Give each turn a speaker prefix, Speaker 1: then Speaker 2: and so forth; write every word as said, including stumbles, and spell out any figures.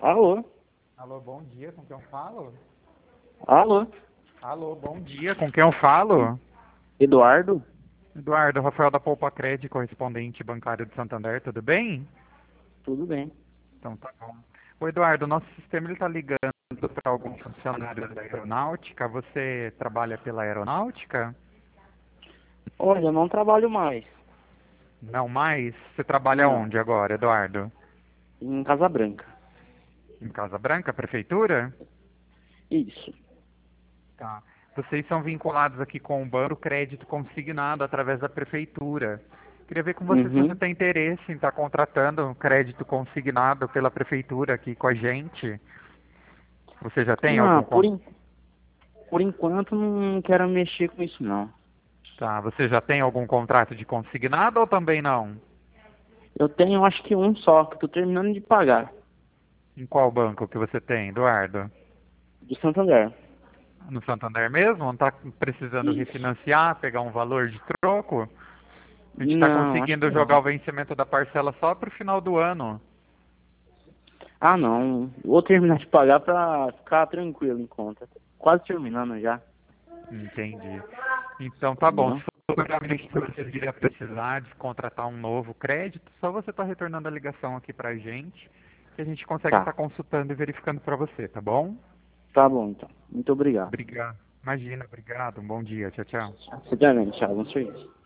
Speaker 1: Alô?
Speaker 2: Alô, bom dia, com quem eu falo?
Speaker 1: Alô?
Speaker 2: Alô, bom dia, com quem eu falo?
Speaker 1: Eduardo?
Speaker 2: Eduardo, Rafael da Poupa Cred, correspondente bancário de Santander, tudo bem?
Speaker 1: Tudo bem.
Speaker 2: Então tá bom. Ô Eduardo, nosso sistema está ligando para algum funcionário da aeronáutica. Você trabalha pela aeronáutica?
Speaker 1: Olha, eu não trabalho mais
Speaker 2: Não mais? Você trabalha
Speaker 1: Não.
Speaker 2: onde agora, Eduardo?
Speaker 1: em Casa Branca.
Speaker 2: Em Casa Branca, prefeitura?
Speaker 1: Isso.
Speaker 2: Tá. Vocês são vinculados aqui com o banco crédito consignado através da prefeitura. Queria ver com você se você
Speaker 1: Uhum.
Speaker 2: tem interesse em estar contratando um crédito consignado pela prefeitura aqui com a gente. Você já tem
Speaker 1: Não,
Speaker 2: algum
Speaker 1: por,
Speaker 2: con-
Speaker 1: en- por enquanto não quero mexer com isso não.
Speaker 2: tá, você já tem algum contrato de consignado ou também não?
Speaker 1: Eu tenho acho que um só, que tô terminando de pagar.
Speaker 2: Em qual banco que você tem, Eduardo?
Speaker 1: Do Santander.
Speaker 2: No Santander mesmo? Não está precisando
Speaker 1: Isso.
Speaker 2: refinanciar, pegar um valor de troco? A gente está
Speaker 1: Não, acho
Speaker 2: conseguindo
Speaker 1: que
Speaker 2: jogar
Speaker 1: não.
Speaker 2: o vencimento da parcela só para o final do ano.
Speaker 1: Ah, não. Vou terminar de pagar pra ficar tranquilo em conta. Quase terminando já.
Speaker 2: Entendi. Então tá bom.
Speaker 1: Entendeu?
Speaker 2: Se futuramente você vier a precisar de contratar um novo crédito, só você está retornando a ligação aqui pra gente, que a gente consegue estar
Speaker 1: Tá.
Speaker 2: consultando e verificando para você, tá bom?
Speaker 1: Tá bom, então. Muito obrigado.
Speaker 2: Obrigado. Imagina, obrigado. Um bom dia. Tchau, tchau.
Speaker 1: Você também, tchau. Bom serviço.